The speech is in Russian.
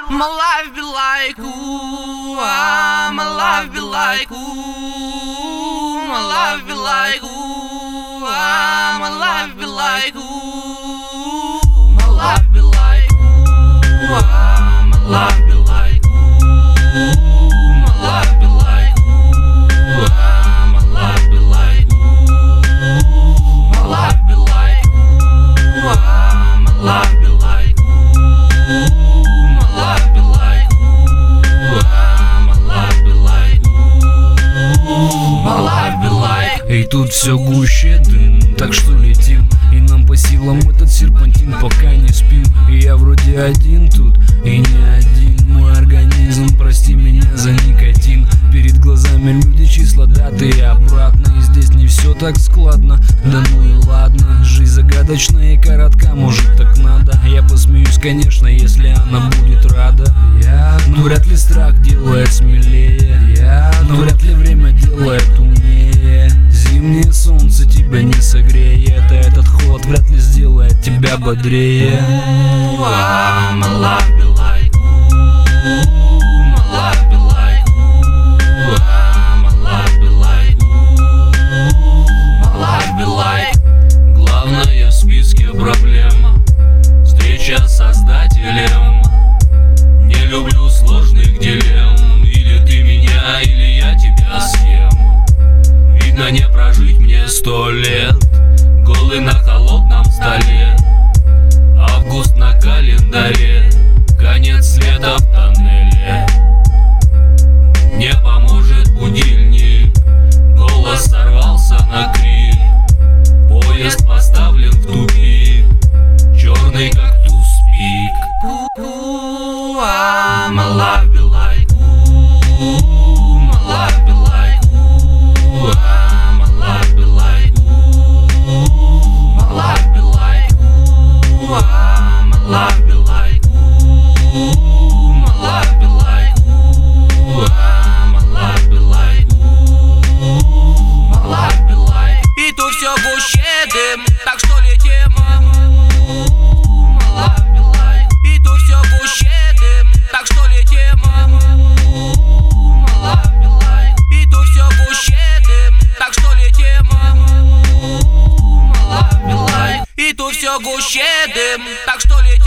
My life be like ooh, my life be like ooh, my life be like ooh, my life be like ooh, my life be like ooh, my life be like ooh, my life be like ooh, my life be like ooh, my life be like ooh, my life be like ooh. И тут все гуще дым, так что летим, и нам по силам этот серпантин, пока не спим. И я вроде один тут, и не один. Мой организм, прости меня за никотин. Перед глазами люди, числа, даты и обратно. И здесь не все так складно, да ну и ладно. Жизнь загадочная и коротка, может так надо. Я посмеюсь, конечно, если она будет рада. Но вряд ли страх делает смелее, но вряд ли время делает умнее. Зимнее солнце тебя не согреет, а этот холод вряд ли сделает тебя бодрее. Главное в списке проблем встреча с Создателем. Не люблю сложных дилемм. Или ты меня, или я тебя съем. Видно, не прожить мне 100 лет, голый на холодном столе. Август на календаре, конец света в тоннеле. Не поможет будильник, голос сорвался на крик. Поезд поставлен в тупик, черный как туз-пик. My life be like ooh, my life be like ooh, my life be like ooh, my life be like ooh, my life be like ooh, my life be like ooh, my life be like ooh, my life be like. И тут все гуще дым, так что летим. И тут все гуще дым, так что летим. И тут все гуще дым, так что летим. И тут все гуще дым, так что летим.